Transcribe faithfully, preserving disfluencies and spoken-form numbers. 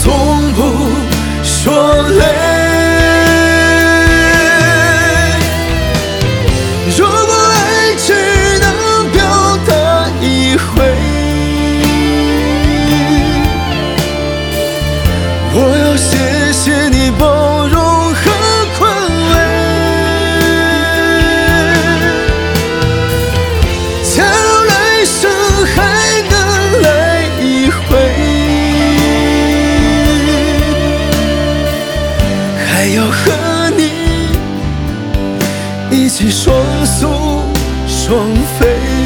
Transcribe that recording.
从不说累。如果爱只能表达一回，我要谢谢你包容和宽慰。假如来生还能来一回，还要和你一起双宿双飞。